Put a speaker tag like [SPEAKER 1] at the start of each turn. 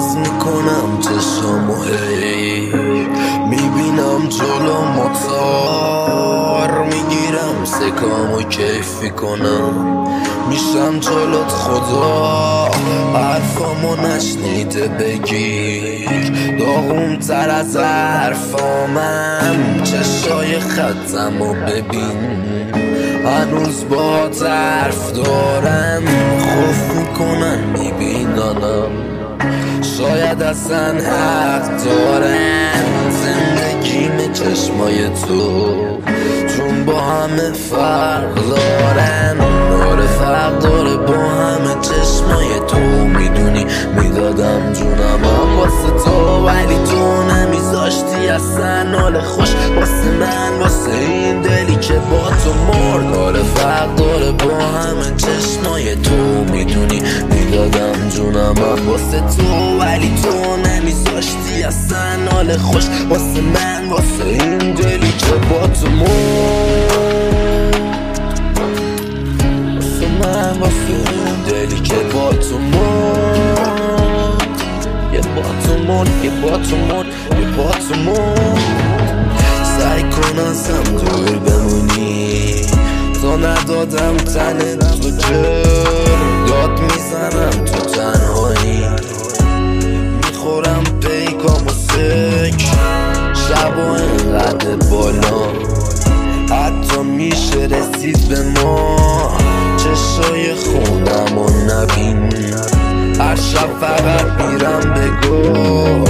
[SPEAKER 1] باز میکنم چشامو هی میبینم جلو موتور میگیرم سکامو کیف کنم میشم جلوت خدا حرفامو نشنیده بگیر داغون تر از حرفامم چشای خطمو ببین هنوز با حرف دارم خوف میکنن میبینانم شاید اصلا حق دارن زندگیم چشمای تو چون با همه فرق دارن آره فرق داره با همه چشمای تو میدونی میدادم جونم هم واسه تو ولی تو نمیذاشتی اصلا حال خوش واسه من واسه این دلی که با تو مرد آره فرق داره با همه چشمای تو میدونی میدادم جونم هم واسه تو ولی تو نمیذاشتی اصلا حال خوش واسه من واسه این دلی که با تو مرد واسه من واسه این دلی که با تو مرد یه با تو مرد یه با تو مرد یه با تو مرد سعی کن ازم دور بمونی تا ندادم تن تو جر داد میزنم تو تنهایی میخورم پیکام و سک شبا اینقدر بالا حتی میشه رسید به ما چشای خونم و نبین هر شب فقط میرم بگو